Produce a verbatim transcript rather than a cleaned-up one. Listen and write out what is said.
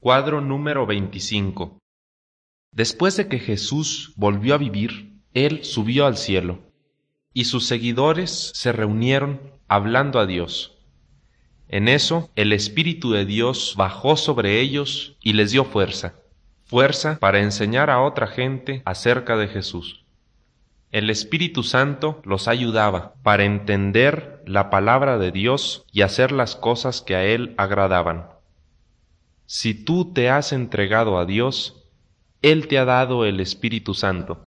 Cuadro número veinticinco. Después de que Jesús volvió a vivir, Él subió al cielo, y sus seguidores se reunieron hablando a Dios. En eso, el Espíritu de Dios bajó sobre ellos y les dio fuerza, fuerza para enseñar a otra gente acerca de Jesús. El Espíritu Santo los ayudaba para entender la palabra de Dios y hacer las cosas que a Él agradaban. Si tú te has entregado a Dios, Él te ha dado el Espíritu Santo.